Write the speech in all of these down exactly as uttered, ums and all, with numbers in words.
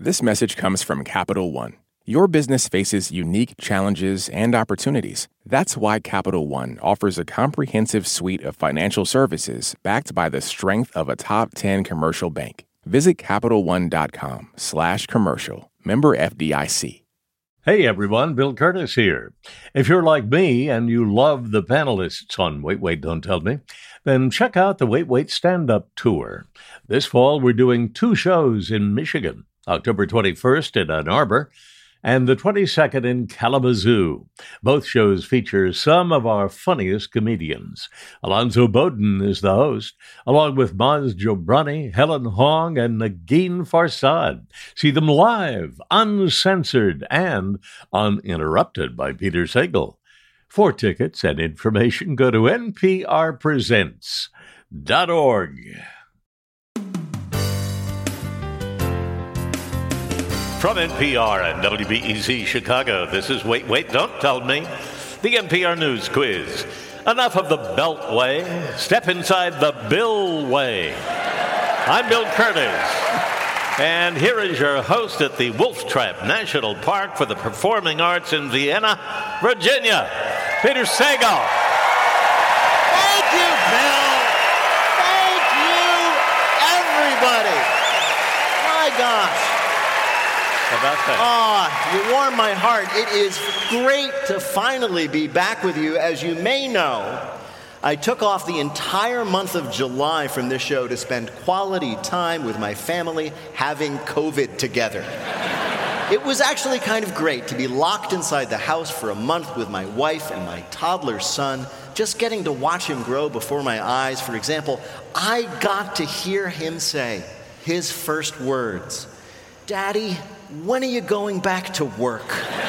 This message comes from Capital One. Your business faces unique challenges and opportunities. That's why Capital One offers a comprehensive suite of financial services backed by the strength of a top ten commercial bank. Visit CapitalOne.com slash commercial. Member F D I C. Hey everyone, Bill Curtis here. If you're like me and you love the panelists on Wait, Wait, Don't Tell Me, then check out the Wait, Wait Stand-Up Tour. This fall, we're doing two shows in Michigan, October twenty-first in Ann Arbor and the twenty-second in Kalamazoo. Both shows feature some of our funniest comedians. Alonzo Bowden is the host, along with Maz Jobrani, Helen Hong, and Nagin Farsad. See them live, uncensored, and uninterrupted by Peter Sagal. For tickets and information, go to N P R presents dot org. From N P R and W B E Z Chicago, this is Wait, Wait, Don't Tell Me, the N P R News Quiz. Enough of the Beltway. Step inside the Bill Way. I'm Bill Curtis, and here is your host at the Wolf Trap National Park for the Performing Arts in Vienna, Virginia, Peter Sagal. Thank you, Bill. Thank you, everybody. My gosh. About that. Ah, you warm my heart. It is great to finally be back with you. As you may know, I took off the entire month of July from this show to spend quality time with my family having COVID together. It was actually kind of great to be locked inside the house for a month with my wife and my toddler son, just getting to watch him grow before my eyes. For example, I got to hear him say his first words, "Daddy, when are you going back to work?"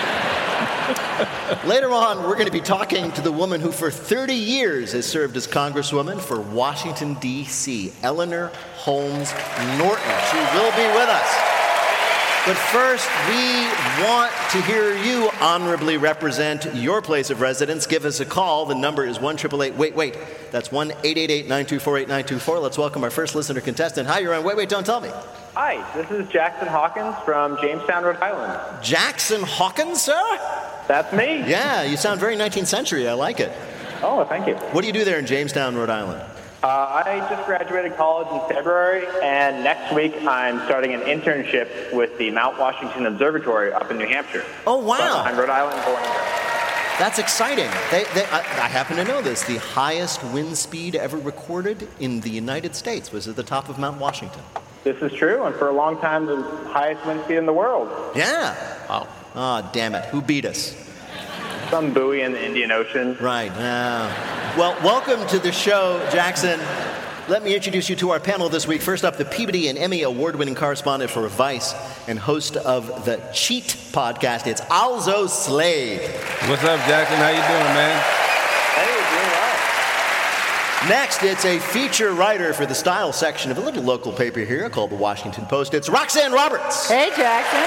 Later on, we're going to be talking to the woman who for thirty years has served as Congresswoman for Washington, D C, Eleanor Holmes Norton. She will be with us. But first, we want to hear you honorably represent your place of residence. Give us a call. The number is one eight eight eight, wait, wait. That's one eight eight eight, nine two four, eight nine two four. Let's welcome our first listener contestant. Hi, you're on Wait, Wait, Don't Tell Me. Hi, this is Jackson Hawkins from Jamestown, Rhode Island. Jackson Hawkins, sir? That's me. Yeah, you sound very nineteenth century. I like it. Oh, thank you. What do you do there in Jamestown, Rhode Island? Uh, I just graduated college in February, and next week I'm starting an internship with the Mount Washington Observatory up in New Hampshire. Oh, wow. But I'm Rhode Island born and bred. That's exciting. They, they, I, I happen to know this. The highest wind speed ever recorded in the United States was at the top of Mount Washington. This is true, and for a long time, the highest wind speed in the world. Yeah. Oh, oh damn it. Who beat us? Some buoy in the Indian Ocean. Right. Uh, well, welcome to the show, Jackson. Let me introduce you to our panel this week. First up, the Peabody and Emmy award-winning correspondent for Vice and host of the Cheat podcast. It's Alzo Slade. What's up, Jackson? How you doing, man? Hey, doing well. Next, it's a feature writer for the style section of a little local paper here called the Washington Post. It's Roxanne Roberts. Hey, Jackson.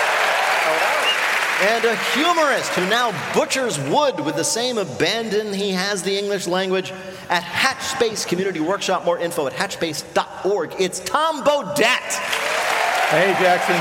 And a humorist who now butchers wood with the same abandon he has the English language at Hatchspace Community Workshop. More info at hatchspace dot org. It's Tom Bodett. Hey, Jackson.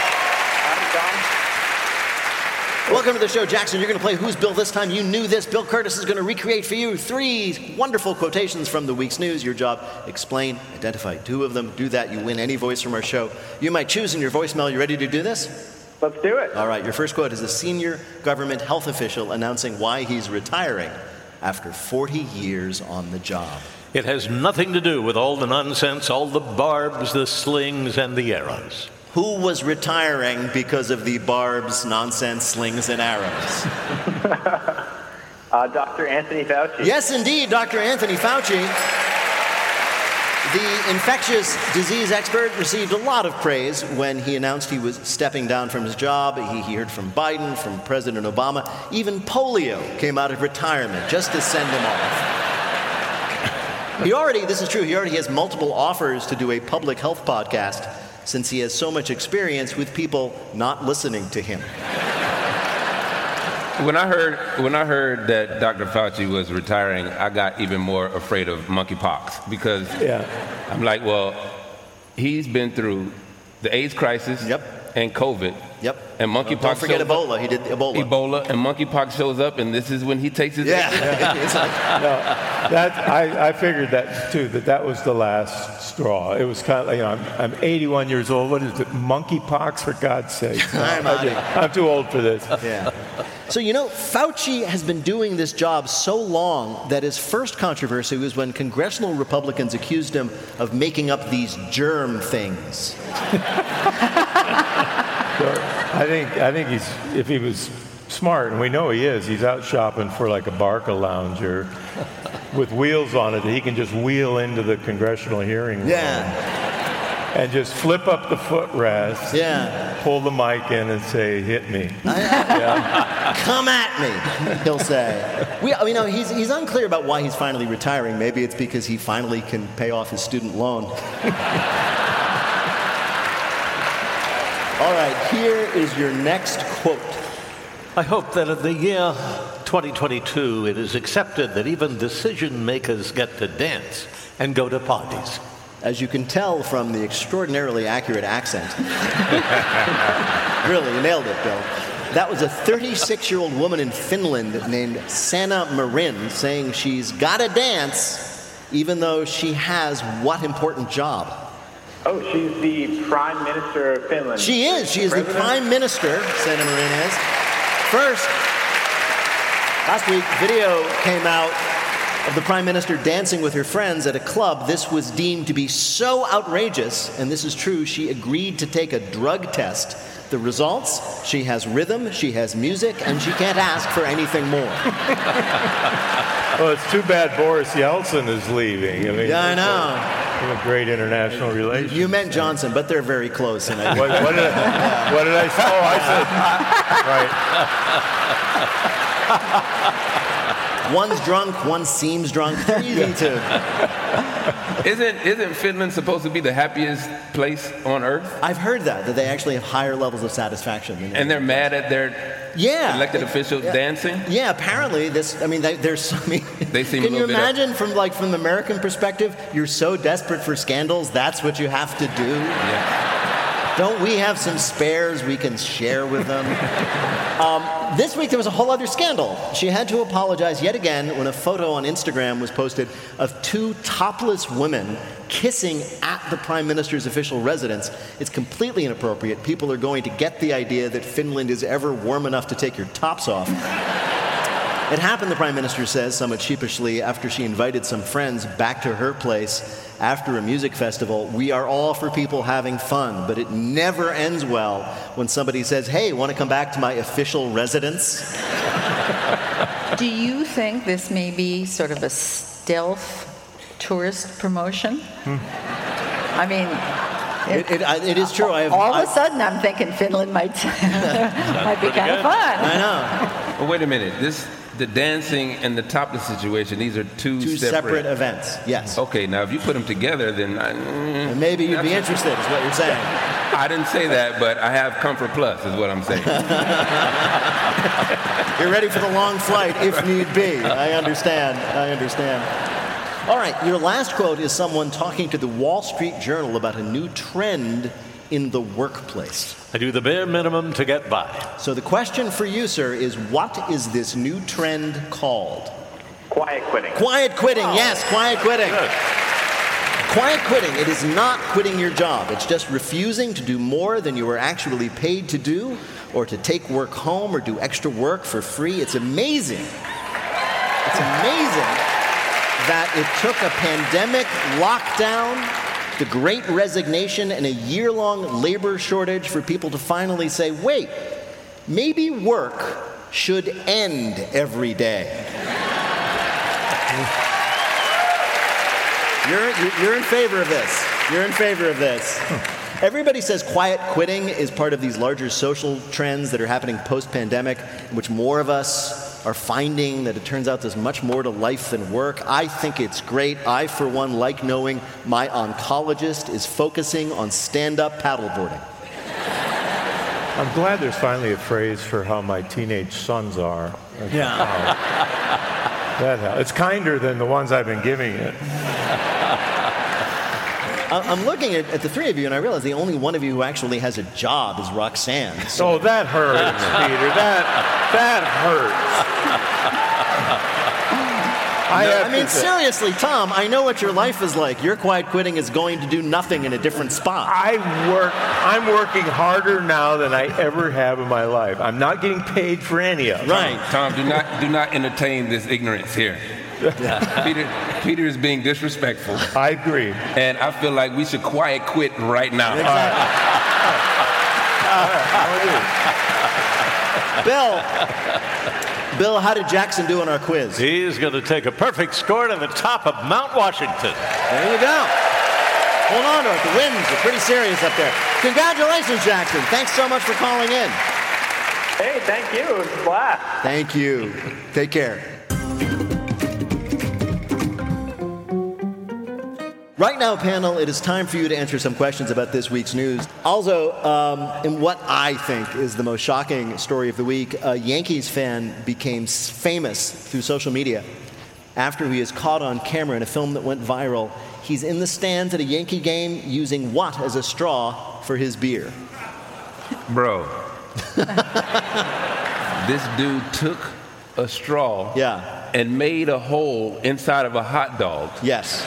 Welcome to the show, Jackson. You're going to play Who's Bill this time. You knew this. Bill Curtis is going to recreate for you three wonderful quotations from the week's news. Your job, explain, identify two of them. Do that, you win any voice from our show. You might choose in your voicemail. You ready to do this? Let's do it. All right, your first quote is a senior government health official announcing why he's retiring after forty years on the job. It has nothing to do with all the nonsense, all the barbs, the slings, and the arrows. Who was retiring because of the barbs, nonsense, slings, and arrows? uh, Doctor Anthony Fauci. Yes, indeed, Doctor Anthony Fauci. The infectious disease expert received a lot of praise when he announced he was stepping down from his job. He, he heard from Biden, from President Obama. Even polio came out of retirement just to send him off. He already, this is true, he already has multiple offers to do a public health podcast since he has so much experience with people not listening to him. When I heard when I heard that Doctor Fauci was retiring, I got even more afraid of monkeypox because yeah. I'm like, well, he's been through the AIDS crisis, yep. and COVID. Yep. And monkeypox. Don't forget shows Ebola. Up. He did Ebola. Ebola and monkeypox shows up, and this is when he takes his Yeah. exit. It's like, No, that, I, I figured that too, that that was the last straw. It was kind of like, you know, I'm, I'm eighty-one years old. What is it? Monkeypox, for God's sake. No, I'm I out just- of I'm too old for this. yeah. So, you know, Fauci has been doing this job so long that his first controversy was when congressional Republicans accused him of making up these germ things. So I think I think he's if he was smart, and we know he is, he's out shopping for like a Barca lounger with wheels on it that he can just wheel into the congressional hearing room Yeah. and just flip up the footrest, Yeah. pull the mic in and say, "Hit me." Come at me, he'll say. We, you know, he's, he's unclear about why he's finally retiring. Maybe it's because he finally can pay off his student loan. All right, here is your next quote. I hope that in the year twenty twenty-two, it is accepted that even decision makers get to dance and go to parties. As you can tell from the extraordinarily accurate accent. Really, you nailed it, Bill. That was a thirty-six-year-old woman in Finland named Sanna Marin saying she's got to dance even though she has what important job? Oh, she's the Prime Minister of Finland. She is. She is the President? Prime Minister, Sanna Marin is. First, last week, video came out of the Prime Minister dancing with her friends at a club. This was deemed to be so outrageous, and this is true, she agreed to take a drug test. The results, she has rhythm, she has music, and she can't ask for anything more. Well, it's too bad Boris Yeltsin is leaving. I mean, Yeah, I know. a great international relations. You meant Johnson, but they're very close. And I, What, what, did I, what did I say? Oh, I said, right. one's drunk, one seems drunk. They're easy to. Isn't isn't Finland supposed to be the happiest place on earth? I've heard that, that they actually have higher levels of satisfaction. Than And they're mad at their yeah. elected officials Yeah. dancing? Yeah, apparently this. I mean, they, there's. I mean, They seem a can you little bit up- imagine from like from the American perspective? You're so desperate for scandals. That's what you have to do. Yeah. Don't we have some spares we can share with them? um, this week there was a whole other scandal. She had to apologize yet again when a photo on Instagram was posted of two topless women kissing at the Prime Minister's official residence. It's completely inappropriate. People are going to get the idea that Finland is ever warm enough to take your tops off. It happened, the Prime Minister says, somewhat sheepishly, after she invited some friends back to her place after a music festival. We are all for people having fun, but it never ends well when somebody says, hey, want to come back to my official residence? Do you think this may be sort of a stealth tourist promotion? Hmm. I mean, It, it, I- it is true. I have, all of I, a sudden I'm thinking Finland might, might be kind of fun. I know. Well, wait a minute. This the dancing and the topless situation. These are two, Two separate events, yes. Okay, now if you put them together, then I, And maybe you'd be interested, is what you're saying. I didn't say that, but I have Comfort Plus, is what I'm saying. You're ready for the long flight if need be. I understand. I understand. All right, your last quote is someone talking to the Wall Street Journal about a new trend in the workplace. I do the bare minimum to get by. So the question for you, sir, is what is this new trend called? Quiet quitting. Quiet quitting, yes, quiet quitting. Quiet quitting, it is not quitting your job. It's just refusing to do more than you were actually paid to do, or to take work home or do extra work for free. It's amazing. It's amazing that it took a pandemic lockdown, the Great Resignation, and a year-long labor shortage for people to finally say, wait, maybe work should end every day. You're, you're in favor of this. You're in favor of this. Everybody says quiet quitting is part of these larger social trends that are happening post-pandemic, in which more of us are finding that it turns out there's much more to life than work. I think it's great. I, for one, like knowing my oncologist is focusing on stand-up paddleboarding. I'm glad there's finally a phrase for how my teenage sons are. That's Yeah. how- that helps. It's kinder than the ones I've been giving it. I- I'm looking at, at the three of you, and I realize the only one of you who actually has a job is Roxanne. So. Oh, that hurts, Peter. That that hurts. I, No, have I mean, to say- seriously, Tom, I know what your life is like. Your quiet quitting is going to do nothing in a different spot. I work. I'm working harder now than I ever have in my life. I'm not getting paid for any of it. Right. Tom, do not do not entertain this ignorance here. Peter, Peter is being disrespectful, I agree. and I feel like we should quiet quit right now. Bill, Bill, how did Jackson do on our quiz? He's going to take a perfect score to the top of Mount Washington. There you go. Hold on to it. The winds are pretty serious up there. Congratulations, Jackson. Thanks so much for calling in. Hey, thank you. It was a blast. Thank you. Take care. Right now, panel, it is time for you to answer some questions about this week's news. Also, um, in what I think is the most shocking story of the week, a Yankees fan became s- famous through social media after he is caught on camera in a film that went viral. He's in the stands at a Yankee game using what as a straw for his beer? Bro, this dude took a straw Yeah. and made a hole inside of a hot dog Yes.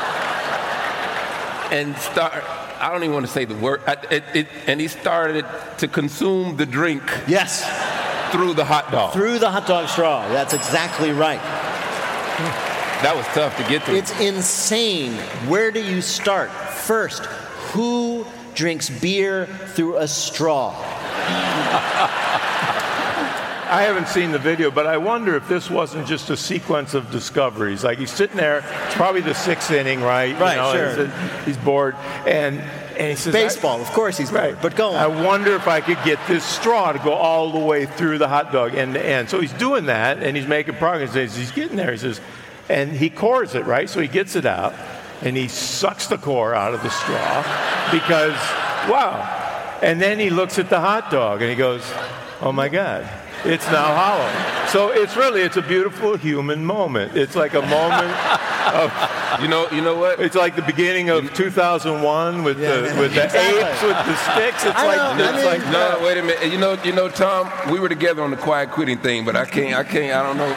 and start. I don't even want to say the word. I, it, it, and he started to consume the drink Yes. through the hot dog. Through the hot dog straw. That's exactly right. That was tough to get through. It's insane. Where do you start? First, who drinks beer through a straw? I haven't seen the video, but I wonder if this wasn't just a sequence of discoveries. Like he's sitting there, it's probably the sixth inning, right? Right, You know, sure. He's, he's bored, and and he says, Baseball, of course he's Right. bored, but go I on. wonder if I could get this straw to go all the way through the hot dog end to end. So he's doing that, and he's making progress. As he's getting there, he says, and he cores it, right? So he gets it out, and he sucks the core out of the straw because, wow. And then he looks at the hot dog, and he goes, oh my God. It's now hollow. So it's really, it's a beautiful human moment. It's like a moment of, you know, you know what? it's like the beginning of two thousand one with the with the Exactly. apes with the sticks. It's I like, know, I it's mean- like No, wait a minute. You know, you know, Tom, we were together on the quiet quitting thing, but I can't, I can't, I don't know.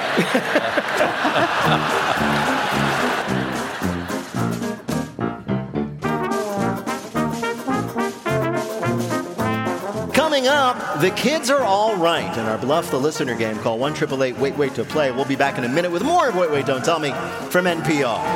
Coming up, the kids are all right in our Bluff the Listener game. Call one eight eight eight wait wait to play. We'll be back in a minute with more of Wait Wait Don't Tell Me from N P R.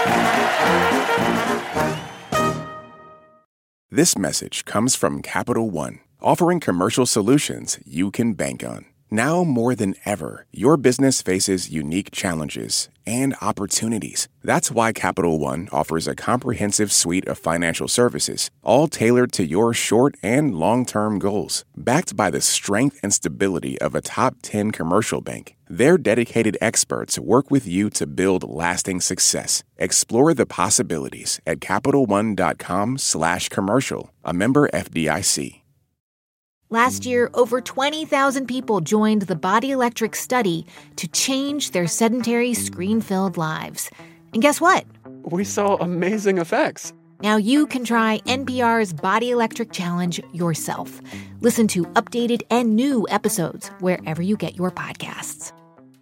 This message comes from Capital One, offering commercial solutions you can bank on. Now more than ever, your business faces unique challenges and opportunities. That's why Capital One offers a comprehensive suite of financial services, all tailored to your short and long-term goals. Backed by the strength and stability of a top ten commercial bank, their dedicated experts work with you to build lasting success. Explore the possibilities at CapitalOne.com slash commercial, a member F D I C. Last year, over twenty thousand people joined the Body Electric study to change their sedentary, screen-filled lives. And guess what? We saw amazing effects. Now you can try N P R's Body Electric Challenge yourself. Listen to updated and new episodes wherever you get your podcasts.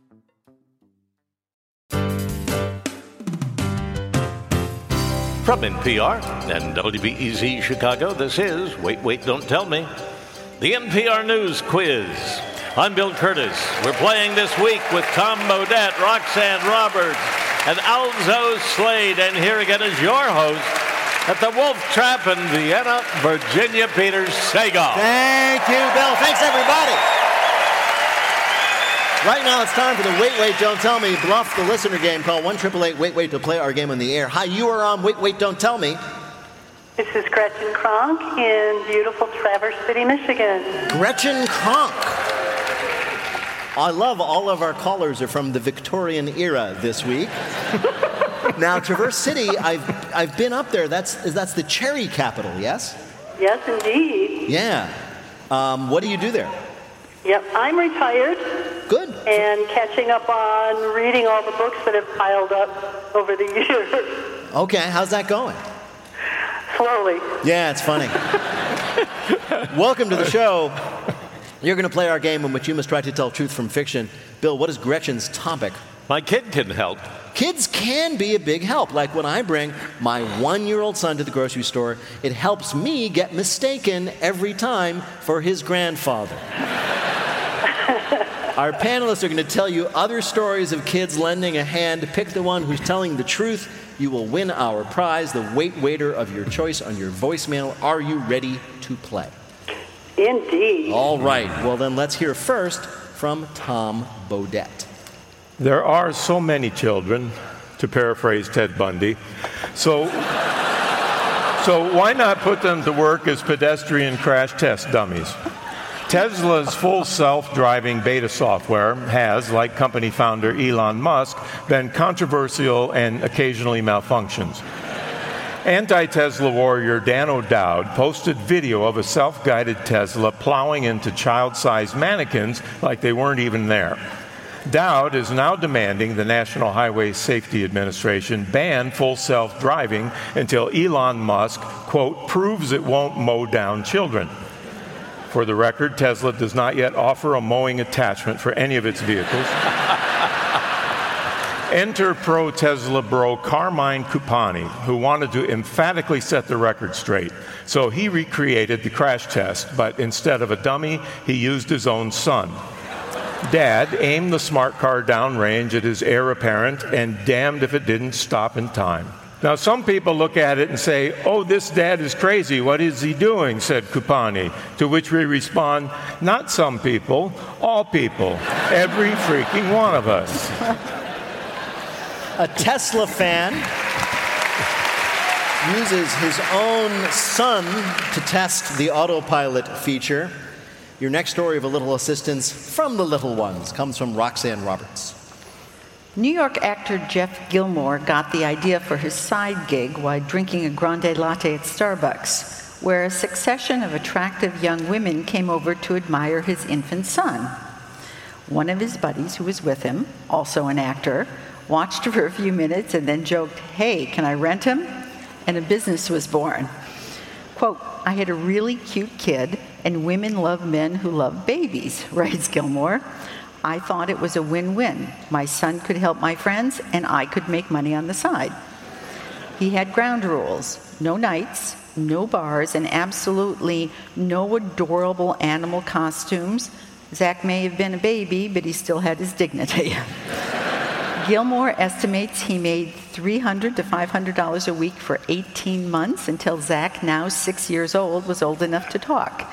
From N P R and W B E Z Chicago, this is Wait, Wait, Don't Tell Me, the N P R News Quiz. I'm Bill Curtis. We're playing this week with Tom Bodette, Roxanne Roberts, and Alzo Slade. And here again is your host at the Wolf Trap in Vienna, Virginia, Peter Sagal. Thank you, Bill. Thanks, everybody. Right now, it's time for the Wait, Wait, Don't Tell Me Bluff the Listener game. Call one eight eight eight wait wait to play our game on the air. Hi, you are on Wait, Wait, Don't Tell Me. This is Gretchen Kronk in beautiful Traverse City, Michigan. Gretchen Kronk. I love all of our callers are from the Victorian era this week. Now, Traverse City, I've I've been up there. That's that's the cherry capital, yes? Yes, indeed. Yeah. Um, what do you do there? Yep, I'm retired. Good. And catching up on reading all the books that have piled up over the years. Okay, how's that going? slowly. Yeah, it's funny. Welcome to the show. You're going to play our game in which you must try to tell truth from fiction. Bill, what is Gretchen's topic? My kid can help. Kids can be a big help. Like when I bring my one-year-old son to the grocery store, it helps me get mistaken every time for his grandfather. Our panelists are going to tell you other stories of kids lending a hand. Pick the one who's telling the truth. You will win our prize, the Wait Waiter of your choice on your voicemail. Are you ready to play? Indeed. All right. Well, then let's hear first from Tom Bodett. There are so many children, to paraphrase Ted Bundy. So, so why not put them to work as pedestrian crash test dummies? Tesla's full self-driving beta software has, like company founder Elon Musk, been controversial and occasionally malfunctions. Anti-Tesla warrior Dan O'Dowd posted video of a self-guided Tesla plowing into child-sized mannequins like they weren't even there. Dowd is now demanding the National Highway Safety Administration ban full self-driving until Elon Musk, quote, proves it won't mow down children. For the record, Tesla does not yet offer a mowing attachment for any of its vehicles. Enter pro-Tesla bro Carmine Cupani, who wanted to emphatically set the record straight. So he recreated the crash test, but instead of a dummy, he used his own son. Dad aimed the smart car downrange at his heir apparent, and damned if it didn't stop in time. Now, some people look at it and say, oh, this dad is crazy. What is he doing? Said Cupani. To which we respond, not some people, all people. Every freaking one of us. A Tesla fan uses his own son to test the autopilot feature. Your next story of a little assistance from the little ones comes from Roxanne Roberts. New York actor Jeff Gilmore got the idea for his side gig while drinking a grande latte at Starbucks, where a succession of attractive young women came over to admire his infant son. One of his buddies who was with him, also an actor, watched for a few minutes and then joked, hey, can I rent him? And a business was born. Quote, I had a really cute kid, and women love men who love babies, writes Gilmore. I thought it was a win-win. My son could help my friends, and I could make money on the side. He had ground rules: no nights, no bars, and absolutely no adorable animal costumes. Zach may have been a baby, but he still had his dignity. Gilmore estimates he made three hundred to five hundred dollars a week for eighteen months until Zach, now six years old, was old enough to talk.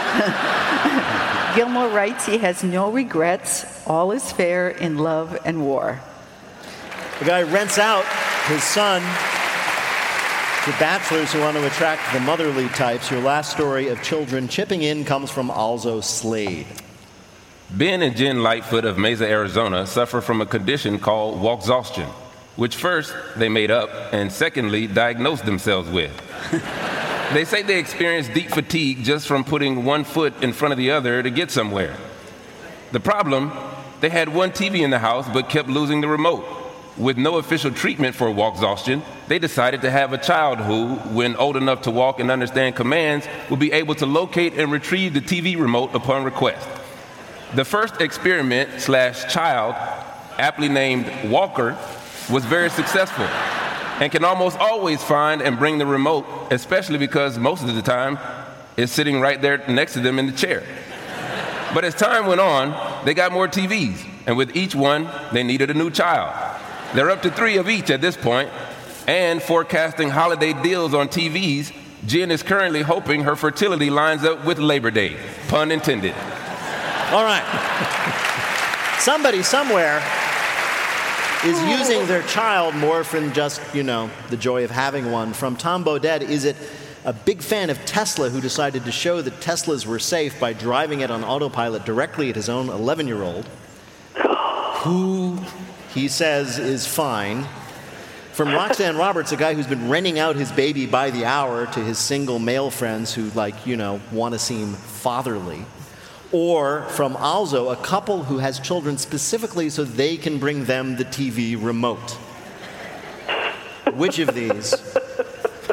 Gilmore writes he has no regrets. All is fair in love and war. The guy rents out his son to bachelors who want to attract the motherly types. Your last story of children chipping in comes from Alzo Slade. Ben and Jen Lightfoot of Mesa, Arizona, suffer from a condition called walk-exhaustion, which first they made up and secondly diagnosed themselves with. They say they experience deep fatigue just from putting one foot in front of the other to get somewhere. The problem, they had one T V in the house but kept losing the remote. With no official treatment for walk exhaustion, they decided to have a child who, when old enough to walk and understand commands, would be able to locate and retrieve the T V remote upon request. The first experiment slash child, aptly named Walker, was very successful and can almost always find and bring the remote, especially because most of the time it's sitting right there next to them in the chair. But as time went on, they got more T Vs, and with each one, they needed a new child. They're up to three of each at this point, and forecasting holiday deals on T Vs, Jen is currently hoping her fertility lines up with Labor Day, pun intended. All right. Somebody somewhere is using their child more than just, you know, the joy of having one. From Tom Bodett, is it a big fan of Tesla who decided to show that Teslas were safe by driving it on autopilot directly at his own eleven-year-old, who he says is fine. From Roxanne Roberts, a guy who's been renting out his baby by the hour to his single male friends who, like, you know, want to seem fatherly. Or from Alzo, a couple who has children specifically so they can bring them the T V remote. Which of these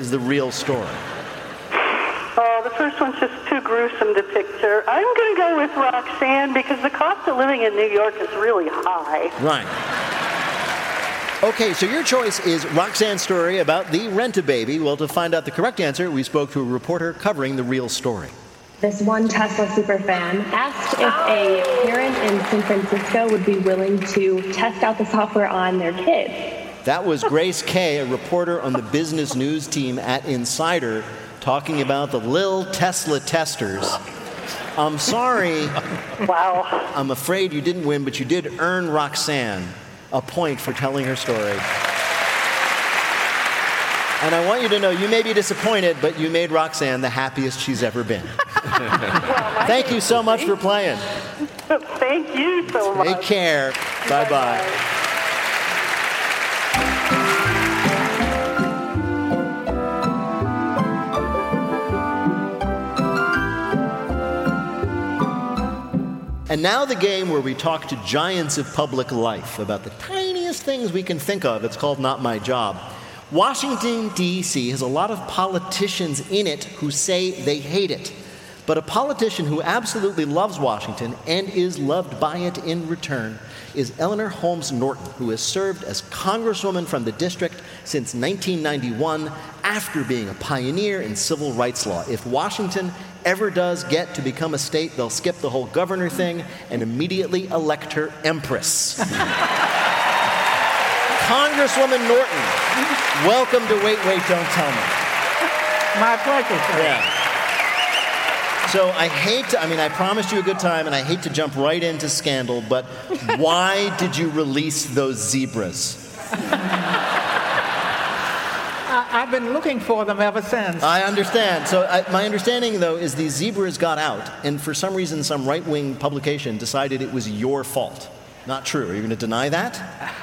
is the real story? Oh, the first one's just too gruesome to picture. I'm going to go with Roxanne because the cost of living in New York is really high. Right. Okay, so your choice is Roxanne's story about the Rent-A-Baby. Well, to find out the correct answer, we spoke to a reporter covering the real story. This one Tesla superfan asked if a parent in San Francisco would be willing to test out the software on their kids. That was Grace Kay, a reporter on the business news team at Insider, talking about the Lil Tesla testers. I'm sorry. Wow. I'm afraid you didn't win, but you did earn Roxanne a point for telling her story. And I want you to know, you may be disappointed, but you made Roxanne the happiest she's ever been. Well, Thank you so much for playing. Thank you so much. Take care. Bye-bye. Bye-bye. And now the game where we talk to giants of public life about the tiniest things we can think of. It's called Not My Job. Washington, D C has a lot of politicians in it who say they hate it. But a politician who absolutely loves Washington and is loved by it in return is Eleanor Holmes Norton, who has served as Congresswoman from the district since nineteen ninety-one after being a pioneer in civil rights law. If Washington ever does get to become a state, they'll skip the whole governor thing and immediately elect her empress. Congresswoman Norton, welcome to Wait, Wait, Don't Tell Me. My pleasure, sir. Yeah. So I hate to, I mean, I promised you a good time, and I hate to jump right into scandal, but why did you release those zebras? I've been looking for them ever since. I understand. So I, my understanding, though, is these zebras got out, and for some reason, some right-wing publication decided it was your fault. Not true. Are you going to deny that?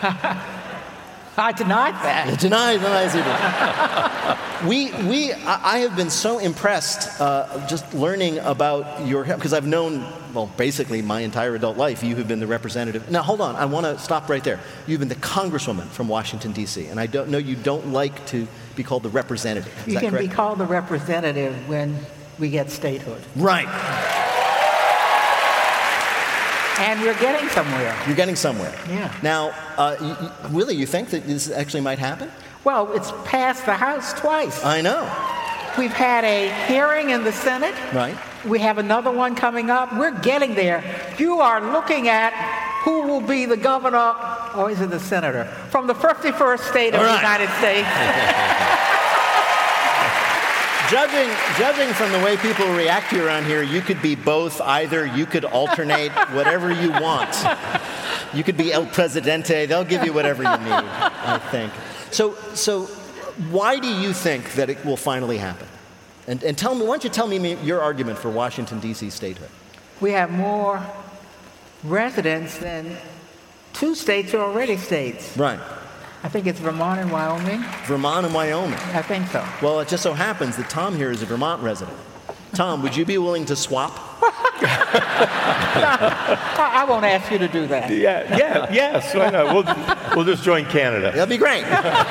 I denied that. Deny, deny zebra. we, we, I, I have been so impressed uh, just learning about your, because I've known, well, basically my entire adult life, you have been the representative. Now, hold on. I want to stop right there. You've been the Congresswoman from Washington, D C, and I don't know you don't like to be called the representative. Is you that can correct? be called the representative when we get statehood. Right. And we're getting somewhere. You're getting somewhere. Yeah. Now, uh, you, you, really, you think that this actually might happen? Well, it's passed the House twice. I know. We've had a hearing in the Senate. Right. We have another one coming up. We're getting there. You are looking at who will be the governor, or is it the senator, from the fifty-first state of All the right. United States. Judging, judging from the way people react to you around here, you could be both. Either you could alternate, whatever you want. You could be El Presidente. They'll give you whatever you need, I think. So, so why do you think that it will finally happen? And, and tell me, why don't you tell me your argument for Washington, D C statehood? We have more residents than two states are already states. Right. I think it's Vermont and Wyoming. Vermont and Wyoming. I think so. Well, it just so happens that Tom here is a Vermont resident. Tom, would you be willing to swap? I, I won't ask you to do that. Yeah, yeah, yes. Why not? We'll, we'll just join Canada. That'll be great.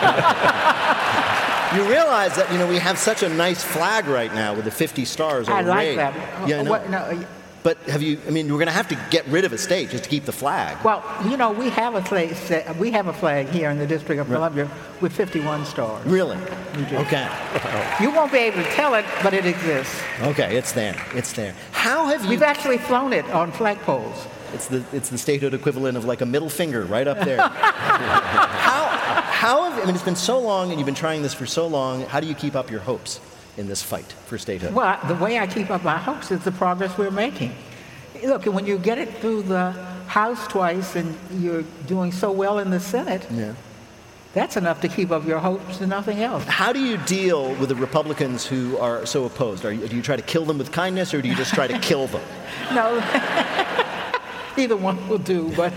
You realize that, you know, we have such a nice flag right now with the fifty stars. I like arrayed. that. Yeah, I know. What, no, But have you, I mean, we're going to have to get rid of a state just to keep the flag. well, you know, we have a flag. We have a flag here in the District of Columbia with fifty-one stars. Really? We do. Okay. You won't be able to tell it, but it exists. Okay, it's there. It's there. How have you... We've actually flown it on flagpoles. It's the, it's the statehood equivalent of like a middle finger right up there. how, how have, I mean, it's been so long and you've been trying this for so long. How do you keep up your hopes in this fight for statehood? Well, the way I keep up my hopes is the progress we're making. Look, when you get it through the House twice and you're doing so well in the Senate, yeah. that's enough to keep up your hopes and nothing else. How do you deal with the Republicans who are so opposed? Are you, do you try to kill them with kindness, or do you just try to kill them? No, either one will do, but...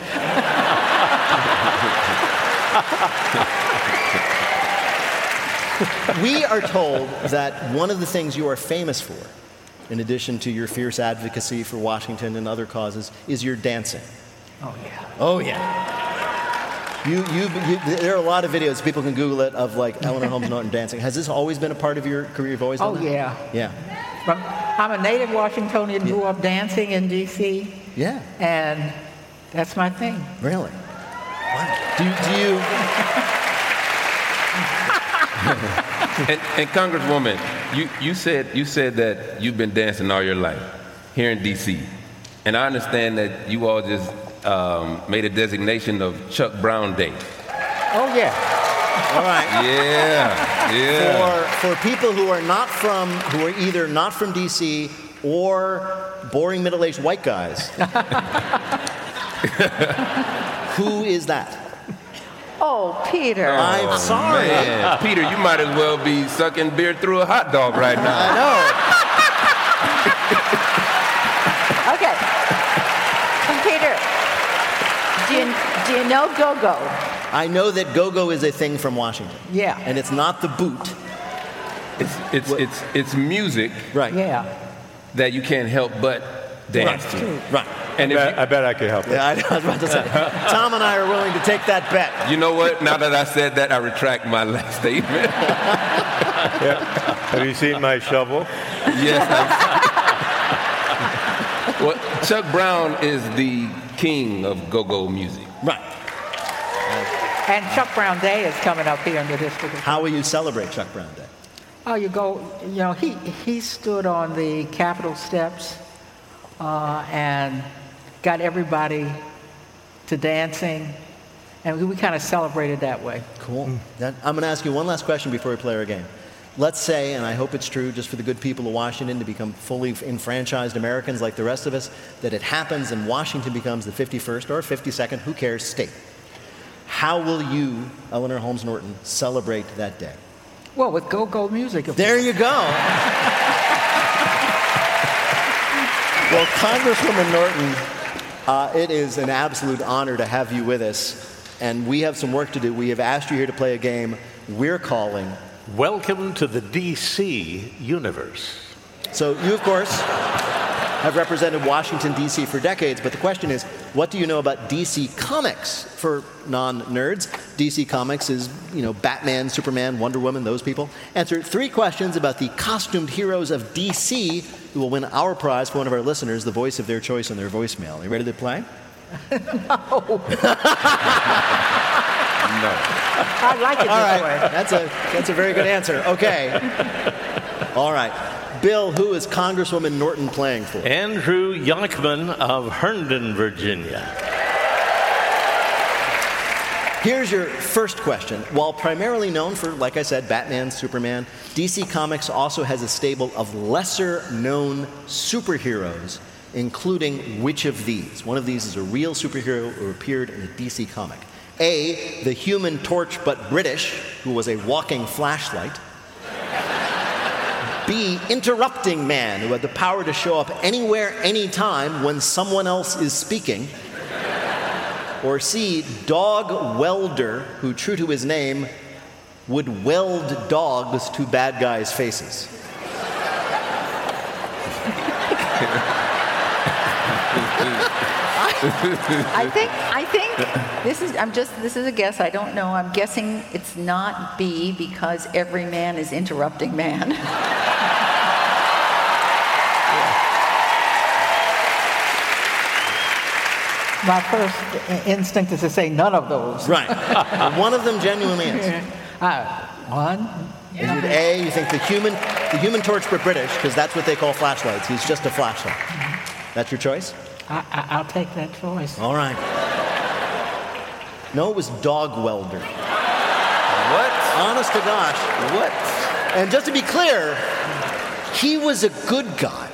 We are told that one of the things you are famous for, in addition to your fierce advocacy for Washington and other causes, is your dancing. Oh, yeah. Oh, yeah. You, you, you, there are a lot of videos, people can Google it, of like Eleanor Holmes Norton dancing. Has this always been a part of your career? You've always done Oh, that? yeah. Yeah. From, I'm a native Washingtonian, grew up dancing in D C Yeah. And that's my thing. Really? Wow. Do, you- do you... and, and Congresswoman, you, you said you said that you've been dancing all your life here in D C, and I understand that you all just um, made a designation of Chuck Brown Day. Oh yeah. All right. Yeah, yeah. For, for people who are not from, who are either not from D C or boring middle-aged white guys, who is that? Oh, Peter. I'm Oh, sorry. man. Peter, you might as well be sucking beer through a hot dog right now. I know. Okay. Peter, do you, do you know go-go? I know that go-go is a thing from Washington. Yeah. And it's not the boot. It's it's it's it's music Right. Yeah. that you can't help but dance to. Right. And I if bet, you, I bet I could help it. Yeah, I, I was about to say. Tom and I are willing to take that bet. you know what? Now that I said that, I retract my last statement. Yeah. Have you seen my shovel? Yes. I- well, Chuck Brown is the king of go-go music. Right. And Chuck Brown Day is coming up here in the district. How will you celebrate Chuck Brown Day? Oh, you go, you know, he, he stood on the Capitol steps uh, and got everybody to dancing, and we, we kind of celebrated that way. Cool. That, I'm going to ask you one last question before we play our game. Let's say, and I hope it's true just for the good people of Washington to become fully enfranchised Americans like the rest of us, that it happens and Washington becomes the fifty-first or fifty-second, who cares, state. How will you, Eleanor Holmes Norton, celebrate that day? Well, with go-go music. of There course. you go. Well, Congresswoman Norton, uh, it is an absolute honor to have you with us, and we have some work to do. We have asked you here to play a game we're calling Welcome to the D C universe. So you, of course, have represented Washington, D C for decades, but the question is, what do you know about D C Comics for non-nerds? D C Comics is, you know, Batman, Superman, Wonder Woman, those people. Answer three questions about the costumed heroes of D C who will win our prize for one of our listeners, the voice of their choice on their voicemail. Are you ready to play? No. I like it All this right, way. that's a, that's a very good answer. Okay. All right. Bill, who is Congresswoman Norton playing for? Andrew Yonkman of Herndon, Virginia. Here's your first question. While primarily known for, like I said, Batman, Superman, D C Comics also has a stable of lesser-known superheroes, including which of these? One of these is a real superhero who appeared in a D C comic. A, the Human Torch but British, who was a walking flashlight. B, Interrupting Man, who had the power to show up anywhere, anytime when someone else is speaking. Or C, Dog Welder, who, true to his name, would weld dogs to bad guys' faces. I think I think this is I'm just this is a guess. I don't know. I'm guessing it's not B because every man is interrupting man. My first instinct is to say none of those. Right. One of them genuinely is. Uh, one. Is it A, you think the human, the Human Torch but British, because that's what they call flashlights. He's just a flashlight. That's your choice? I, I, I'll take that choice. All right. No, it was Dog Welder. What? Honest to gosh. What? And just to be clear, he was a good guy.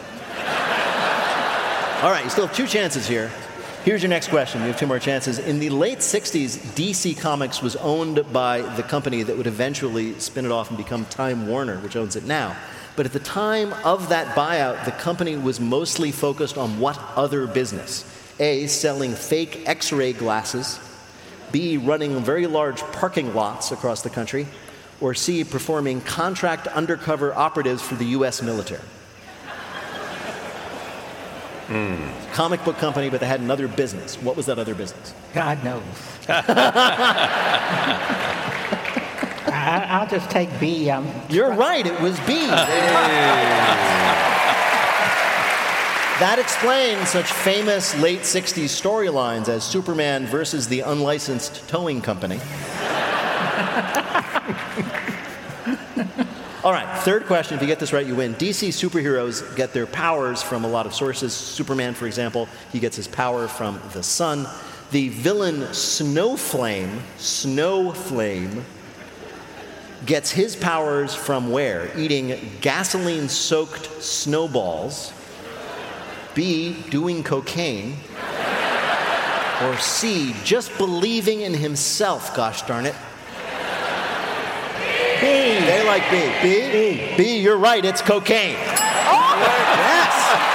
All right, you still have two chances here. Here's your next question. You have two more chances. In the late sixties, D C Comics was owned by the company that would eventually spin it off and become Time Warner, which owns it now. But at the time of that buyout, the company was mostly focused on what other business? A, selling fake X-ray glasses. B, running very large parking lots across the country. Or C, performing contract undercover operatives for the U S military. Mm. Comic book company, but they had another business. What was that other business? God knows. I, I'll just take B. I'm You're right, it was B. That explains such famous late sixties storylines as Superman versus the unlicensed towing company. All right, third question. If you get this right, you win. D C superheroes get their powers from a lot of sources. Superman, for example, he gets his power from the sun. The villain Snowflame, Snowflame, gets his powers from where? Eating gasoline-soaked snowballs. B, doing cocaine. Or C, just believing in himself, gosh darn it. B. They like B. B? B. B, you're right, it's cocaine. Oh. Yes.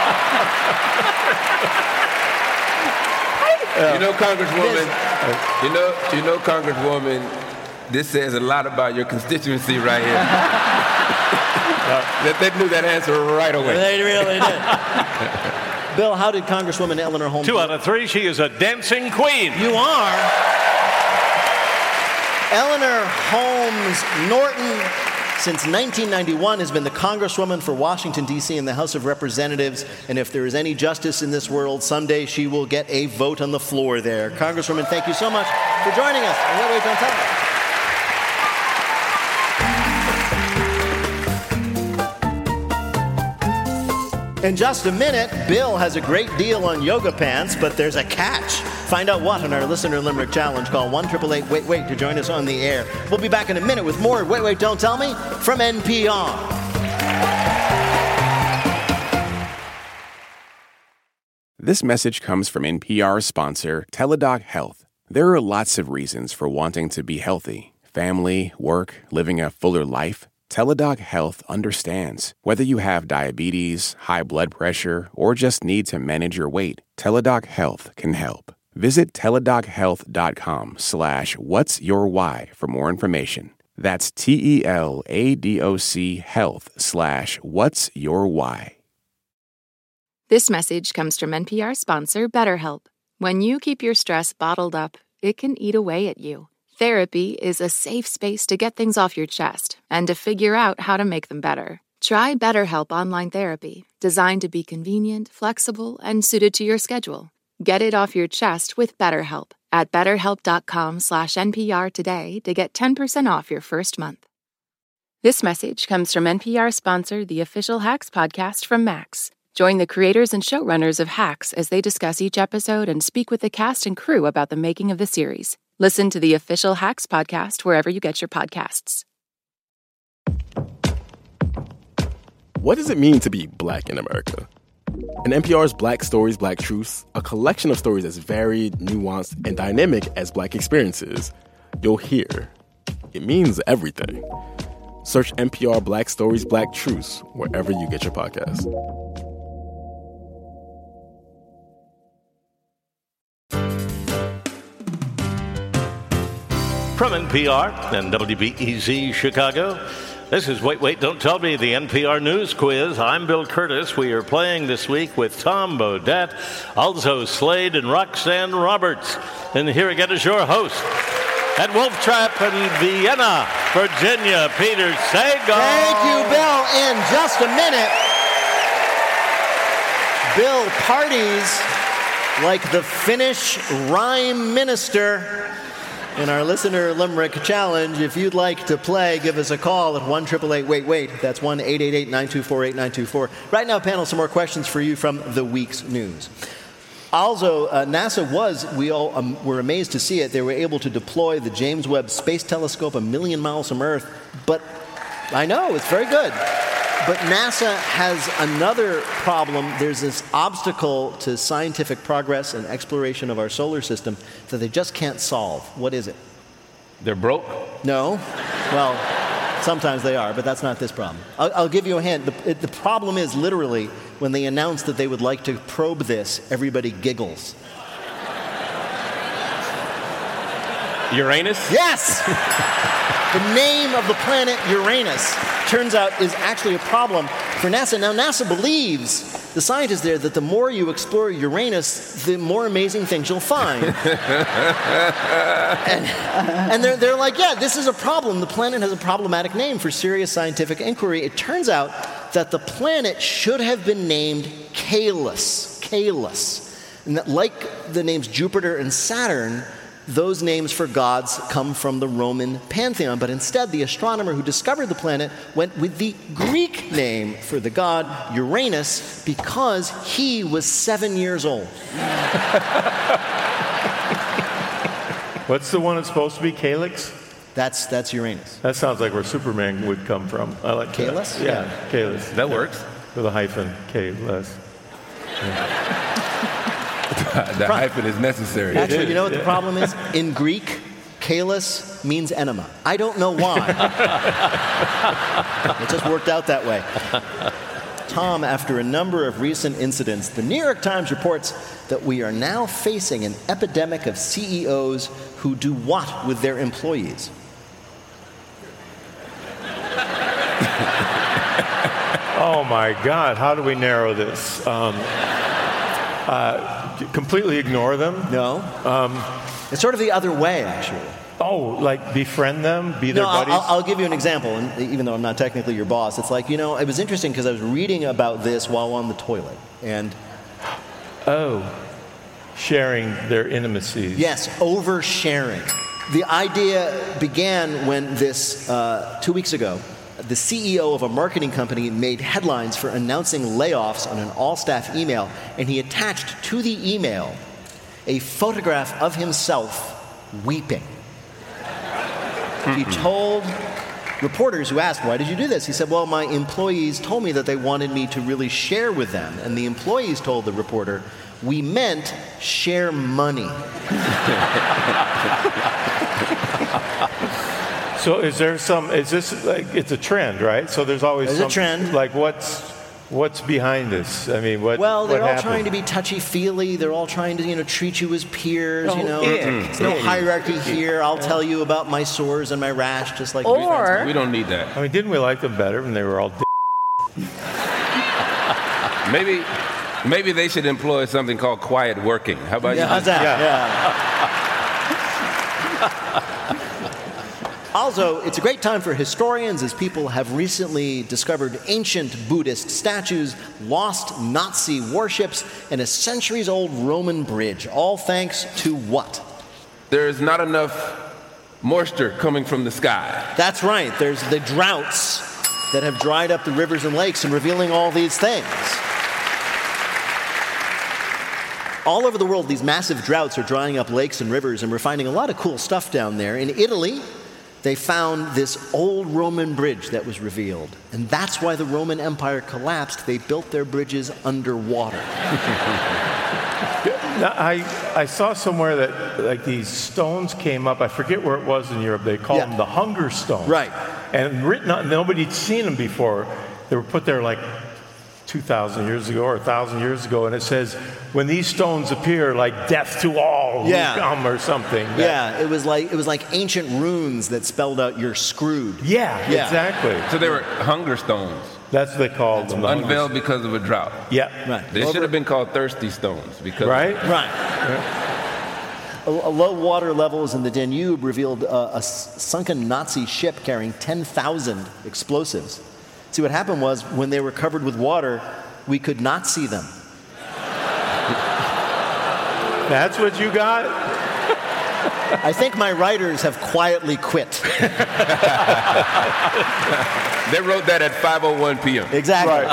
You know, Congresswoman, you know, you know, Congresswoman, this says a lot about your constituency right here. uh, they, they knew that answer right away. They really did. Bill, how did Congresswoman Eleanor Holmes... Two out of three, she is a dancing queen. You are. Eleanor Holmes Norton, since nineteen ninety-one, has been the Congresswoman for Washington, D C in the House of Representatives. And if there is any justice in this world, someday she will get a vote on the floor there. Congresswoman, thank you so much for joining us. Wait, wait, don't tell me. In just a minute, Bill has a great deal on yoga pants, but there's a catch. Find out what on our Listener Limerick Challenge. Call one eight eight eight wait wait to join us on the air. We'll be back in a minute with more Wait Wait Don't Tell Me from N P R. This message comes from N P R sponsor Teladoc Health. There are lots of reasons for wanting to be healthy. Family, work, living a fuller life. Teladoc Health understands. Whether you have diabetes, high blood pressure, or just need to manage your weight, Teladoc Health can help. Visit teladochealth.com slash what's your why for more information. That's T-E-L-A-D-O-C health slash what's your why. This message comes from N P R sponsor BetterHelp. When you keep your stress bottled up, it can eat away at you. Therapy is a safe space to get things off your chest and to figure out how to make them better. Try BetterHelp Online Therapy, designed to be convenient, flexible, and suited to your schedule. Get it off your chest with BetterHelp at betterhelp.com slash NPR today to get ten percent off your first month. This message comes from N P R sponsor, the official Hacks podcast from Max. Join the creators and showrunners of Hacks as they discuss each episode and speak with the cast and crew about the making of the series. Listen to the official Hacks podcast wherever you get your podcasts. What does it mean to be Black in America? In N P R's Black Stories, Black Truths, a collection of stories as varied, nuanced, and dynamic as Black experiences, you'll hear it means everything. Search N P R Black Stories, Black Truths wherever you get your podcasts. From N P R and W B E Z Chicago, this is Wait, Wait, Don't Tell Me, the N P R News Quiz. I'm Bill Curtis. We are playing this week with Tom Bodett, Alzo Slade, and Roxanne Roberts. And here again is your host, at Wolf Trap in Vienna, Virginia, Peter Sagal. Thank you, Bill. In just a minute, Bill parties like the Finnish rhyme minister. In our Listener Limerick Challenge, if you'd like to play, give us a call at one eight eight eight wait wait. That's one eight eight eight nine two four eight nine two four. Right now, panel, some more questions for you from the week's news. Also, uh, NASA was, we all um, were amazed to see it, they were able to deploy the James Webb Space Telescope a million miles from Earth. But I know, it's very good. But NASA has another problem. There's this obstacle to scientific progress and exploration of our solar system that they just can't solve. What is it? They're broke? No. Well, sometimes they are, but that's not this problem. I'll, I'll give you a hint. The, it, the problem is literally when they announce that they would like to probe this, everybody giggles. Uranus? Yes! The name of the planet Uranus, turns out, is actually a problem for NASA. Now, NASA believes the scientists there that the more you explore Uranus, the more amazing things you'll find. and and they're, they're like, yeah, this is a problem. The planet has a problematic name for serious scientific inquiry. It turns out that the planet should have been named Caelus. Caelus. And that, like the names Jupiter and Saturn, those names for gods come from the Roman pantheon, but instead the astronomer who discovered the planet went with the Greek name for the god Uranus because he was seven years old. What's the one that's supposed to be Calyx? That's that's Uranus. That sounds like where Superman would come from. I like Caelus? That. Yeah, yeah, Caelus. That works. With a hyphen, Caelus. Yeah. The hyphen is necessary. Actually, you know what the problem is? In Greek, Caelus means enema. I don't know why. It just worked out that way. Tom, after a number of recent incidents, the New York Times reports that we are now facing an epidemic of C E Os who do what with their employees? Oh my God, how do we narrow this? Um, uh, completely ignore them? No. Um, it's sort of the other way, actually. Oh, like befriend them, be their no, buddies? I'll, I'll give you an example, and even though I'm not technically your boss. It's like, you know, it was interesting because I was reading about this while on the toilet, and... Oh, sharing their intimacies. Yes, oversharing. The idea began when this, uh, two weeks ago, the C E O of a marketing company made headlines for announcing layoffs on an all-staff email, and he attached to the email a photograph of himself weeping. He told reporters who asked, why did you do this? He said, well, my employees told me that they wanted me to really share with them. And the employees told the reporter, we meant share money. So is there some, is this, like, it's a trend, right? So there's always There's some, a trend. Like, what's, what's behind this? I mean, what Well, they're what all happened? trying to be touchy-feely. They're all trying to, you know, treat you as peers, Oh, you know. ick. There's no Ick. hierarchy here. I'll tell you about my sores and my rash, just like Or- We don't need that. I mean, didn't we like them better when they were all d- Maybe, maybe they should employ something called quiet working. How about Yeah, you? how's that? Yeah. Yeah. Also, it's a great time for historians as people have recently discovered ancient Buddhist statues, lost Nazi warships, and a centuries-old Roman bridge, all thanks to what? There's not enough moisture coming from the sky. That's right. There's the droughts that have dried up the rivers and lakes and revealing all these things. All over the world, these massive droughts are drying up lakes and rivers, and we're finding a lot of cool stuff down there. In Italy, they found this old Roman bridge that was revealed. And that's why the Roman Empire collapsed. They built their bridges underwater. Now, I, I saw somewhere that like these stones came up. I forget where it was in Europe. They called Yeah. them the hunger stones. Right. And written on, nobody'd seen them before. They were put there like two thousand years ago or one thousand years ago. And it says, when these stones appear, like death to all Yeah. who come or something. That- Yeah, it was like it was like ancient runes that spelled out you're screwed. Yeah, Yeah. exactly. So they were hunger stones, That's what they called them. the hunger unveiled because of a drought. stones. Yeah. Right. They should have been called thirsty stones because Right? Right. A, a low water levels in the Danube revealed uh, a s- sunken Nazi ship carrying ten thousand explosives. See, what happened was when they were covered with water, we could not see them. That's what you got? I think my writers have quietly quit. they wrote that at five oh one p.m. Exactly.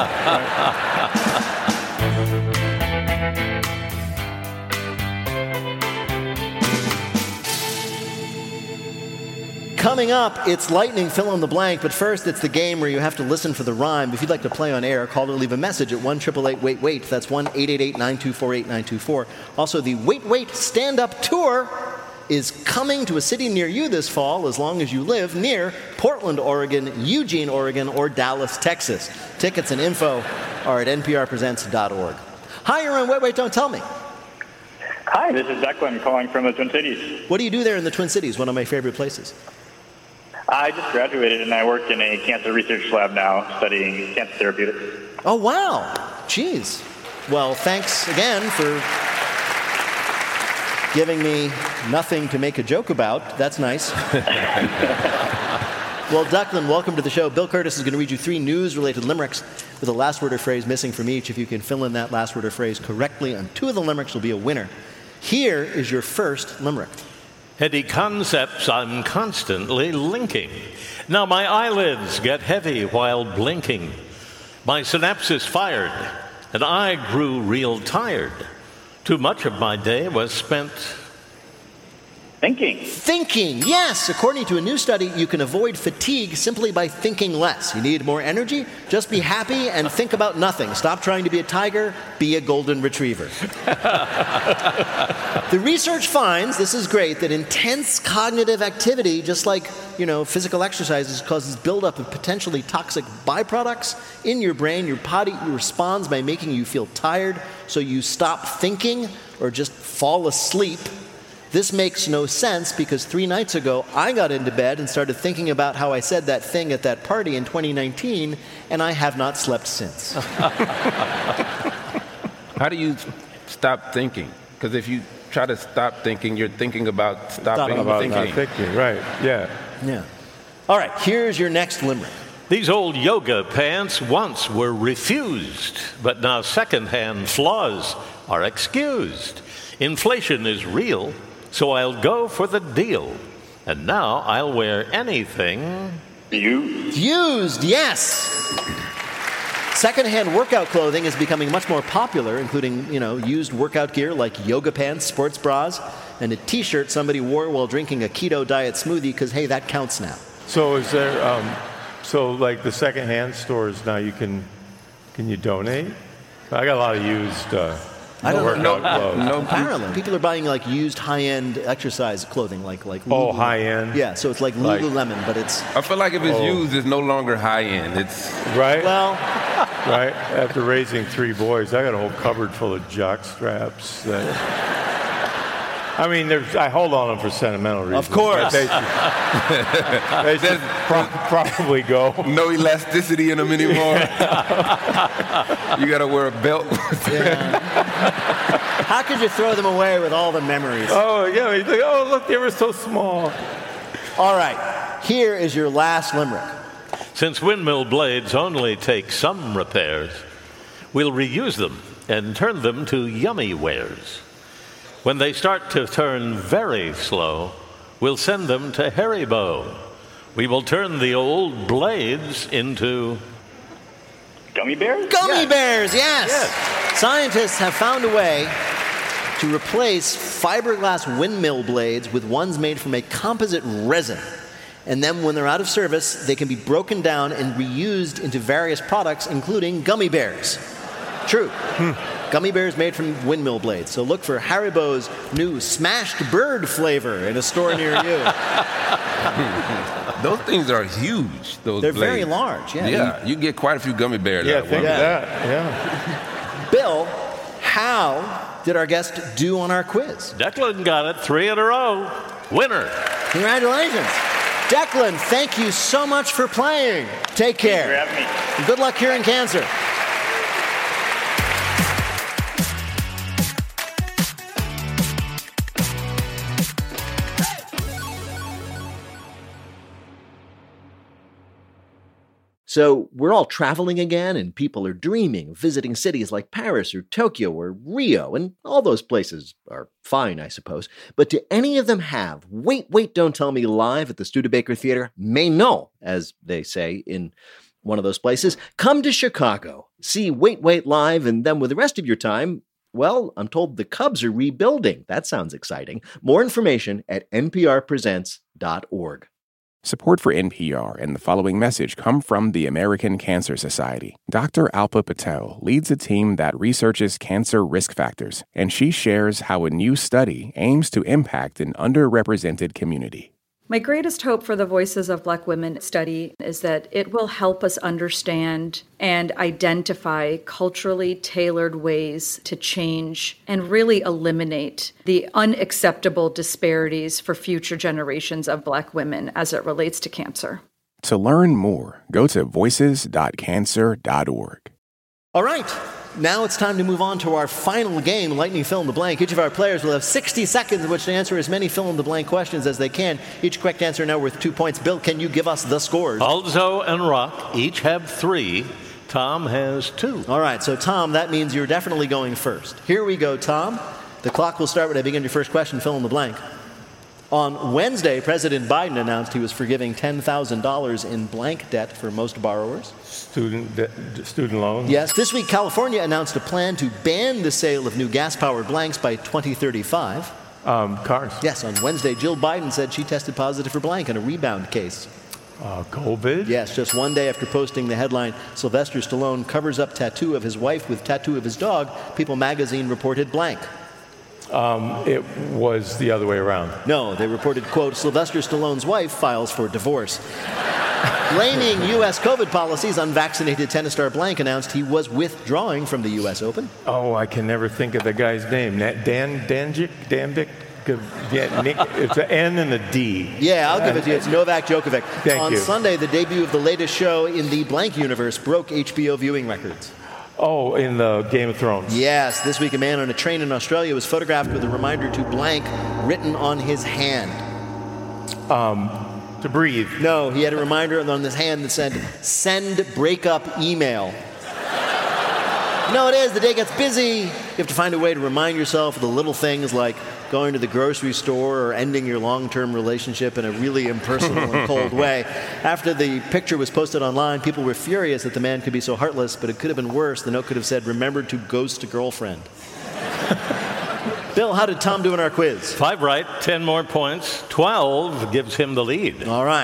Coming up, it's lightning fill in the blank, but first it's the game where you have to listen for the rhyme. If you'd like to play on air, call or leave a message at one eight eight eight wait wait. That's one eight eight eight nine two four eight nine two four. Also, the Wait Wait stand-up tour is coming to a city near you this fall, as long as you live near Portland, Oregon, Eugene, Oregon, or Dallas, Texas. Tickets and info are at n p r presents dot org. Hi, you're on Wait Wait, Don't Tell Me. Hi, this is Declan calling from the Twin Cities. What do you do there in the Twin Cities, one of my favorite places? I just graduated and I work in a cancer research lab now studying cancer therapeutics. Oh, wow. Jeez. Well, thanks again for giving me nothing to make a joke about. That's nice. Well, Declan, welcome to the show. Bill Curtis is going to read you three news-related limericks with a last word or phrase missing from each. If you can fill in that last word or phrase correctly on two of the limericks, you'll be a winner. Here is your first limerick. Heady concepts I'm constantly linking. Now my eyelids get heavy while blinking. My synapses fired, and I grew real tired. Too much of my day was spent Thinking. Thinking, yes. According to a new study, you can avoid fatigue simply by thinking less. You need more energy? Just be happy and think about nothing. Stop trying to be a tiger, be a golden retriever. The research finds, this is great, that intense cognitive activity, just like, you know, physical exercises, causes buildup of potentially toxic byproducts in your brain. Your body responds by making you feel tired, so you stop thinking or just fall asleep. This makes no sense because three nights ago, I got into bed and started thinking about how I said that thing at that party in twenty nineteen, and I have not slept since. How do you stop thinking? Because if you try to stop thinking, you're thinking about stopping about thinking. Not thinking, right, yeah. Yeah. All right, here's your next limerick. These old yoga pants once were refused, but now secondhand flaws are excused. Inflation is real, so I'll go for the deal. And now I'll wear anything used. Used, yes. Secondhand workout clothing is becoming much more popular, including, you know, used workout gear like yoga pants, sports bras, and a T-shirt somebody wore while drinking a keto diet smoothie because, hey, that counts now. So is there, um, so like the secondhand stores now you can, can you donate? I got a lot of used uh, I don't know. workout clothes. No, apparently. People are buying like used high-end exercise clothing, like like Lululemon. Oh, high-end? Yeah, so it's like Lululemon, like, but it's... I feel like if it's oh. used, it's no longer high-end. It's... Right? Well... right? After raising three boys, I got a whole cupboard full of jock straps that... I mean, there's, I hold on to them for sentimental reasons. Of course. They should, they should pro- probably go. No elasticity in them anymore. You got to wear a belt. Yeah. How could you throw them away with all the memories? Oh, yeah. He's like, oh, look, they were so small. All right. Here is your last limerick. Since windmill blades only take some repairs, we'll reuse them and turn them to yummy wares. When they start to turn very slow, we'll send them to Haribo. We will turn the old blades into... Gummy bears? Gummy yes. bears, yes. yes. Scientists have found a way to replace fiberglass windmill blades with ones made from a composite resin. And then when they're out of service, they can be broken down and reused into various products, including gummy bears. True. Hmm. Gummy bears made from windmill blades. So look for Haribo's new smashed bird flavor in a store near you. Those things are huge, those They're blades. very large, yeah. Yeah, you get quite a few gummy bears Yeah, out of think one. of that, yeah. Bill, how did our guest do on our quiz? Declan got it three in a row. Winner. Congratulations. Declan, thank you so much for playing. Take care. Thank you for having me. Good luck curing cancer. So we're all traveling again, and people are dreaming of visiting cities like Paris or Tokyo or Rio, and all those places are fine, I suppose. But do any of them have Wait, Wait, Don't Tell Me live at the Studebaker Theater? Mais non, as they say in one of those places. Come to Chicago, see Wait, Wait live, and then with the rest of your time, well, I'm told the Cubs are rebuilding. That sounds exciting. More information at n p r presents dot org. Support for N P R and the following message come from the American Cancer Society. Doctor Alpa Patel leads a team that researches cancer risk factors, and she shares how a new study aims to impact an underrepresented community. My greatest hope for the Voices of Black Women study is that it will help us understand and identify culturally tailored ways to change and really eliminate the unacceptable disparities for future generations of Black women as it relates to cancer. To learn more, go to voices dot cancer dot org. All right. Now it's time to move on to our final game, Lightning Fill in the Blank. Each of our players will have sixty seconds in which to answer as many fill in the blank questions as they can. Each correct answer now worth two points. Bill, can you give us the scores? Alzo and Rock each have three. Tom has two. All right, so Tom, that means you're definitely going first. Here we go, Tom. The clock will start when I begin your first question, fill in the blank. On Wednesday, President Biden announced he was forgiving ten thousand dollars in blank debt for most borrowers. Student de- student loans? Yes. This week, California announced a plan to ban the sale of new gas-powered blanks by twenty thirty-five. Um, cars? Yes. On Wednesday, Jill Biden said she tested positive for blank in a rebound case. Uh, COVID? Yes. Just one day after posting the headline, Sylvester Stallone covers up tattoo of his wife with tattoo of his dog, People magazine reported blank. Um, it was the other way around. No, they reported, quote, Sylvester Stallone's wife files for divorce. Blaming U S COVID policies, unvaccinated tennis star Blank announced he was withdrawing from the U S Open. Oh, I can never think of the guy's name. Dan Danjic? Danvik? Yeah, Nick, it's an N and a D. Yeah, I'll give it to you. It's Novak Djokovic. Thank On you. Sunday, the debut of the latest show in the Blank universe broke H B O viewing records. Oh, in the Game of Thrones. Yes, this week a man on a train in Australia was photographed with a reminder to Blank written on his hand. Um, to breathe. No, he had a reminder on his hand that said, send breakup email. No, it is. The day gets busy. You have to find a way to remind yourself of the little things like going to the grocery store or ending your long-term relationship in a really impersonal and cold way. After the picture was posted online, people were furious that the man could be so heartless, but it could have been worse. The note could have said, remember to ghost a girlfriend. Bill, how did Tom do in our quiz? Five right, ten more points. Twelve gives him the lead. All right.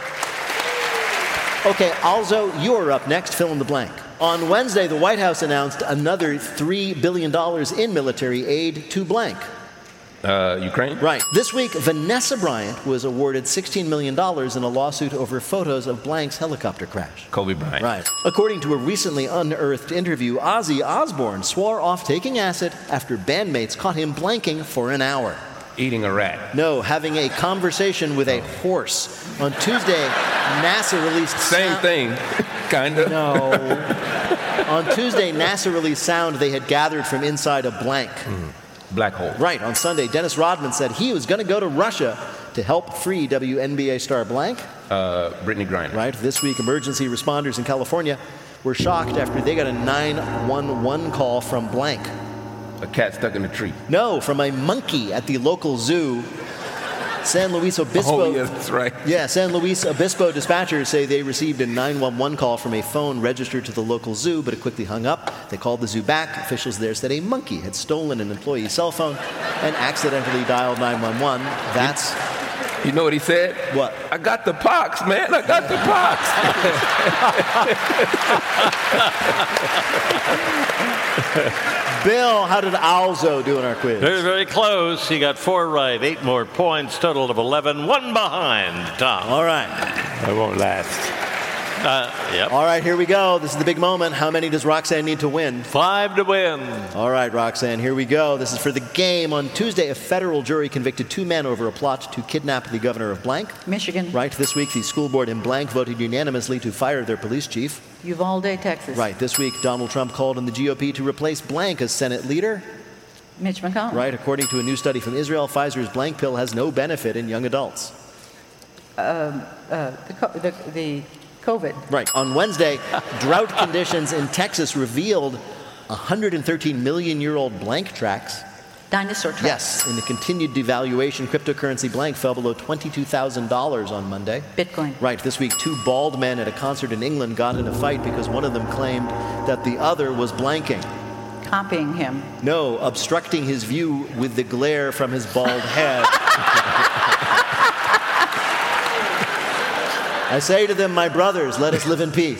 Okay, Alzo, you're up next. Fill in the blank. On Wednesday, the White House announced another three billion dollars in military aid to blank. Uh, Ukraine? Right. This week, Vanessa Bryant was awarded sixteen million dollars in a lawsuit over photos of Blank's helicopter crash. Kobe Bryant. Right. According to a recently unearthed interview, Ozzy Osbourne swore off taking acid after bandmates caught him blanking for an hour. Eating a rat. No, having a conversation with a horse. On Tuesday, NASA released... Same sound- thing, kind of. No. On Tuesday, NASA released sound they had gathered from inside a blank. Mm. Black hole. Right. On Sunday, Dennis Rodman said he was going to go to Russia to help free W N B A star blank. Uh, Brittany Griner. Right. This week, emergency responders in California were shocked after they got a nine one one call from blank. A cat stuck in a tree. No, from a monkey at the local zoo. San Luis Obispo. Oh, yeah, that's right. Yeah, San Luis Obispo dispatchers say they received a nine one one call from a phone registered to the local zoo, but it quickly hung up. They called the zoo back. Officials there said a monkey had stolen an employee's cell phone and accidentally dialed nine one one. That's... You know what he said? What? I got the pox, man. I got the pox. Bill, how did Alzo do in our quiz? Very, very close. He got four right, eight more points, total of eleven. One behind, Tom. All right. I won't last. Uh, yep. All right, here we go. This is the big moment. How many does Roxanne need to win? Five to win. All right, Roxanne, here we go. This is for the game. On Tuesday, a federal jury convicted two men over a plot to kidnap the governor of blank. Michigan. Right. This week, the school board in blank voted unanimously to fire their police chief. Uvalde, Texas. Right. This week, Donald Trump called on the G O P to replace blank as Senate leader. Mitch McConnell. Right. According to a new study from Israel, Pfizer's blank pill has no benefit in young adults. Um, uh, the, co- the, the COVID. Right. On Wednesday, drought conditions in Texas revealed one hundred thirteen million-year-old blank tracks. Dinosaur tracks. Yes. In the continued devaluation, cryptocurrency blank fell below twenty-two thousand dollars on Monday. Bitcoin. Right. This week, two bald men at a concert in England got in a fight because one of them claimed that the other was blanking. Copying him. No, obstructing his view with the glare from his bald head. I say to them, my brothers, let us live in peace.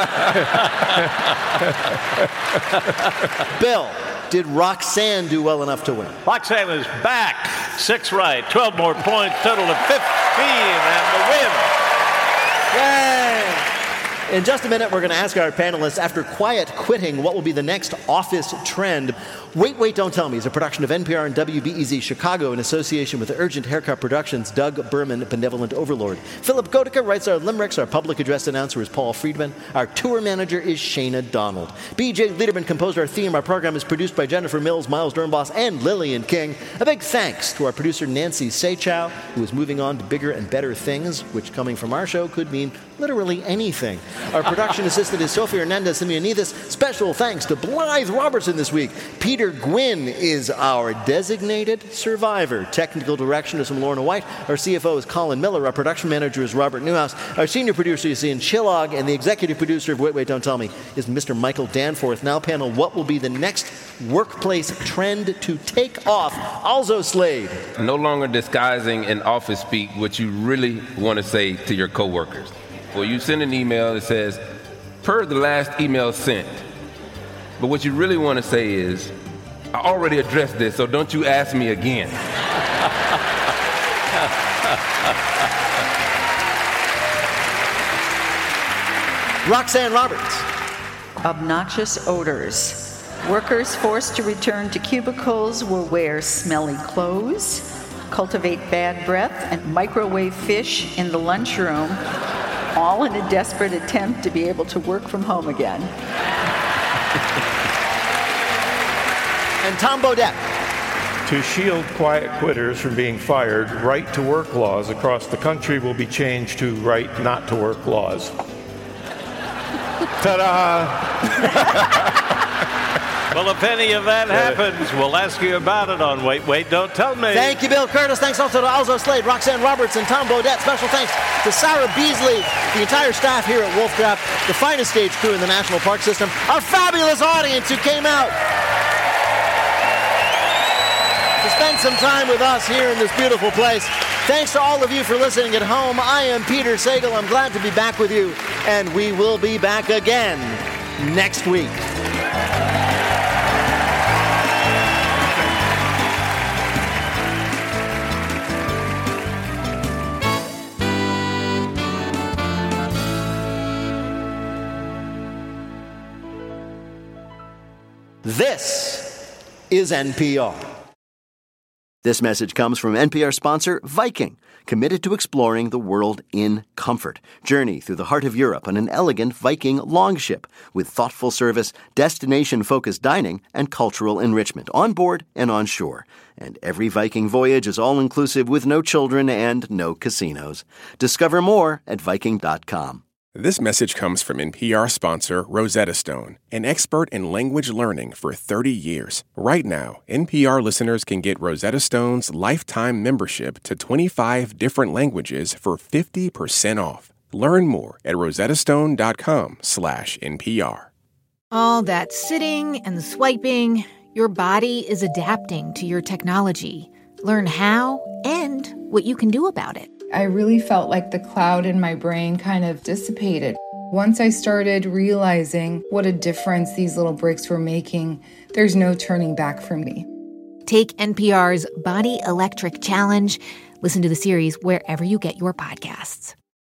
Bill, did Roxanne do well enough to win? Roxanne is back. Six right, twelve more points, total of fifteen, and the win. Yay! In just a minute, we're going to ask our panelists, after quiet quitting, what will be the next office trend. Wait, Wait, Don't Tell Me is a production of N P R and W B E Z Chicago in association with Urgent Haircut Productions' Doug Berman, Benevolent Overlord. Philip Gotica writes our limericks. Our public address announcer is Paul Friedman. Our tour manager is Shayna Donald. B J Liederman composed our theme. Our program is produced by Jennifer Mills, Miles Dernbos, and Lillian King. A big thanks to our producer, Nancy Seychow, who is moving on to bigger and better things, which coming from our show could mean literally anything. Our production assistant is Sophie Hernandez Simeonidis. Special thanks to Blythe Robertson this week. Peter Gwynn is our designated survivor. Technical direction is from Lorna White. Our C F O is Colin Miller. Our production manager is Robert Newhouse. Our senior producer is Ian Chillog. And the executive producer of Wait, Wait, Don't Tell Me is Mister Michael Danforth. Now, panel, what will be the next workplace trend to take off? Also, Slade. No longer disguising in office speak what you really want to say to your coworkers. Well, you send an email that says, per the last email sent. But what you really want to say is, I already addressed this, so don't you ask me again. Roxanne Roberts. Obnoxious odors. Workers forced to return to cubicles will wear smelly clothes, cultivate bad breath, and microwave fish in the lunchroom, all in a desperate attempt to be able to work from home again. And Tom Bodett. To shield quiet quitters from being fired, right-to-work laws across the country will be changed to right-not-to-work laws. Ta-da! Well, if any of that happens, we'll ask you about it on Wait, Wait, Don't Tell Me. Thank you, Bill Curtis. Thanks also to Alzo Slade, Roxanne Roberts, and Tom Bodett. Special thanks to Sarah Beasley, the entire staff here at Wolfcraft, the finest stage crew in the National Park System, our fabulous audience who came out to spend some time with us here in this beautiful place. Thanks to all of you for listening at home. I am Peter Sagal. I'm glad to be back with you, and we will be back again next week. This is N P R. This message comes from N P R sponsor Viking, committed to exploring the world in comfort. Journey through the heart of Europe on an elegant Viking longship with thoughtful service, destination-focused dining, and cultural enrichment on board and on shore. And every Viking voyage is all-inclusive with no children and no casinos. Discover more at Viking dot com. This message comes from N P R sponsor Rosetta Stone, an expert in language learning for thirty years. Right now, N P R listeners can get Rosetta Stone's lifetime membership to twenty-five different languages for fifty percent off. Learn more at rosettastone dot com slash N P R. All that sitting and swiping, your body is adapting to your technology. Learn how and what you can do about it. I really felt like the cloud in my brain kind of dissipated. Once I started realizing what a difference these little bricks were making, there's no turning back for me. Take N P R's Body Electric Challenge. Listen to the series wherever you get your podcasts.